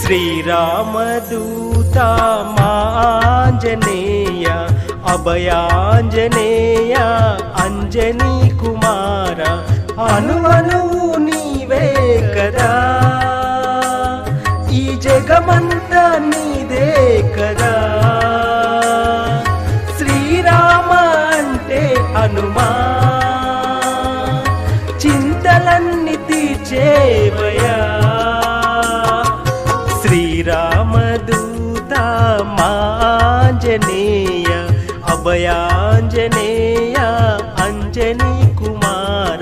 శ్రీరామదూత మా ఆంజనేయ అభయాంజనేయ అంజనీ కుమార అనువనువు నీవే కదా ఈ జగమంతా నీదే కదా శ్రీరామ అంటే హనుమా చింతలన్నీ తీర్చేవయా శ్రీరామదూత మా ఆంజనేయ అభయాంజనేయ అంజనీ కుమార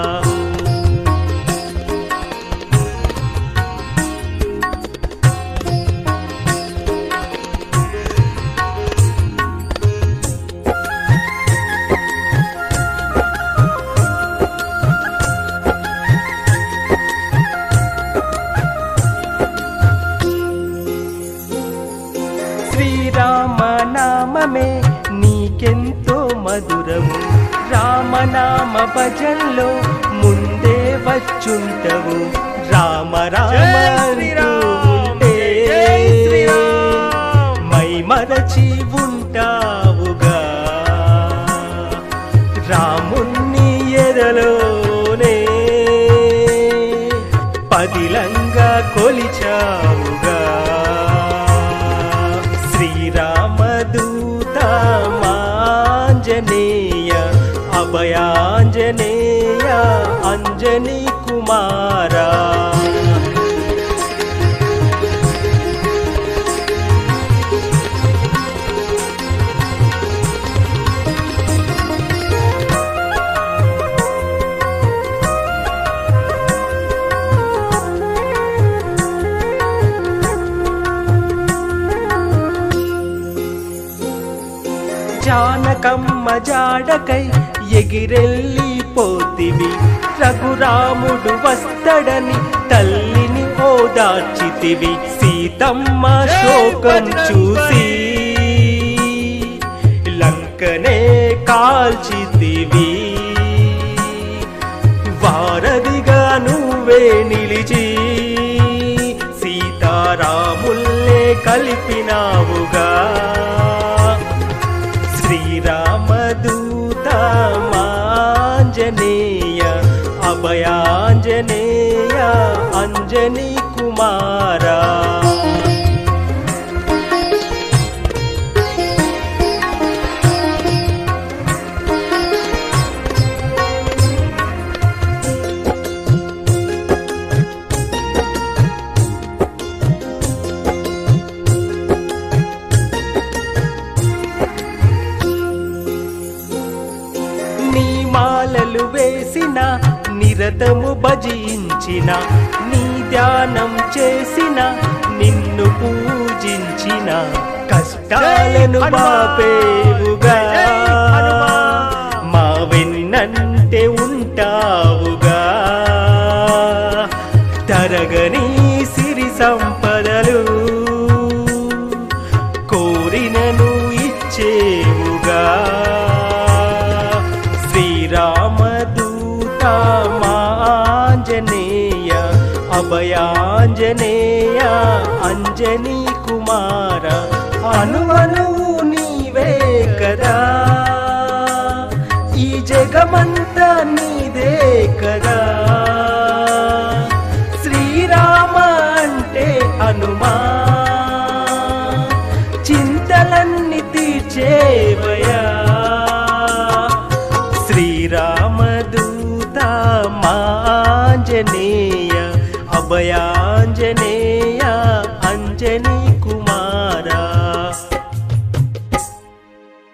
శ్రీరామనామమే నీకెంతో మధురము రామనామ భజనలో ముందే వచ్చుంటవు రామ రామ ఉంటే మై మరచి ఉంటావుగా రాముణ్ణి ఎదలోనే పదిలంగా కొలిచావుగా శ్రీరామదూత మా ఆంజనేయ అభయాంజనేయ అంజనీ కుమార జానకమ్మ జాడకై ఎగిరెళ్ళిపోతివి రఘురాముడు వస్తడని తల్లిని ఓదార్చితివి సీతమ్మ శోకం చూసి లంకనే కాల్చితివి వారధిగా నువ్వే నిలిచి సీతారాముల్లే కలిపినావుగా శ్రీరామదూత మా ఆంజనేయ అభయాంజనేయ అంజనీ కుమార మాలలు వేసిన నిరతము భజించిన నీ ధ్యానం చేసిన నిన్ను పూజించిన కష్టాలను బాపేవుగా మా వెన్నంటే ఉంటావుగా తరగని సిరి సంపదలు కోరినను ఇచ్చేవుగా శ్రీరామదూత మా ఆంజనేయ అభయాంజనేయ అంజనీ కుమార అనువనువు నీవే కదా ఈ జగమంతా నీదే కదా శ్రీరామ అంటే హనుమా చింతలన్నీ తీర్చేవయా శ్రీరామదూత మా ఆంజనేయ అభయా